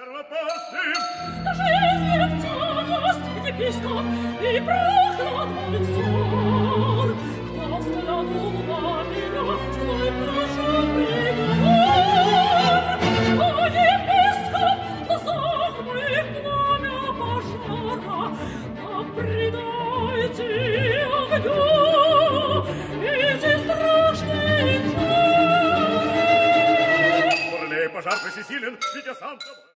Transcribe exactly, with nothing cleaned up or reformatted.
Епископ и прохладный взор, кто взглянул на меня, свой прошел приговор. О, епископ, в глазах моих пламя пожара, а предайте огню эти страшные чары. Урлей, пожар всесилен, ведь я сам...